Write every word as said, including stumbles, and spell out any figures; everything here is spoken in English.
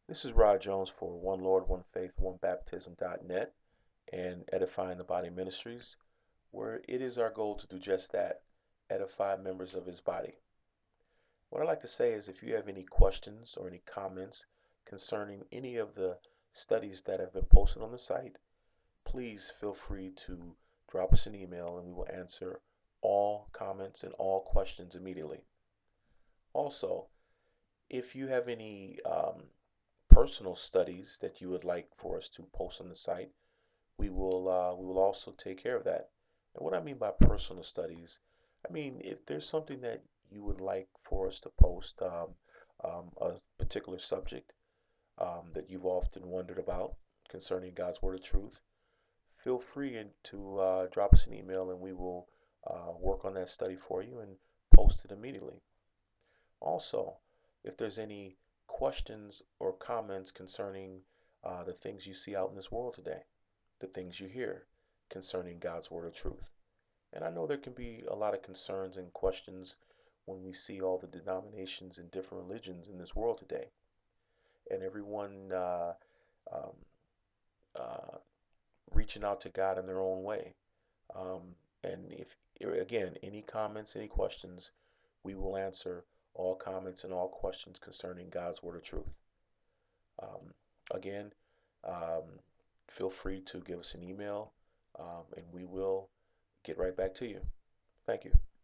This is Rod Jones for One Lord, One Faith, One Baptism dot net and Edifying the Body Ministries, where it is our goal to do just that, edify members of his body. What I'd like to say is if you have any questions or any comments concerning any of the studies that have been posted on the site, please feel free to drop us an email and we will answer all comments and all questions immediately. Also, if you have any um, personal studies that you would like for us to post on the site, we will uh, we will also take care of that. And what I mean by personal studies, I mean if there's something that you would like for us to post, um, um, a particular subject um, that you've often wondered about concerning God's Word of Truth, feel free and to uh, drop us an email and we will uh, work on that study for you and post it immediately. Also, if there's any questions or comments concerning uh, the things you see out in this world today, the things you hear concerning God's Word of Truth. And I know there can be a lot of concerns and questions when we see all the denominations and different religions in this world today, and everyone uh, um, uh, reaching out to God in their own way. Um, and if, again, any comments, any questions, we will answer all comments and all questions concerning God's Word of Truth. Um, again, um, feel free to give us an email um, and we will get right back to you. Thank you.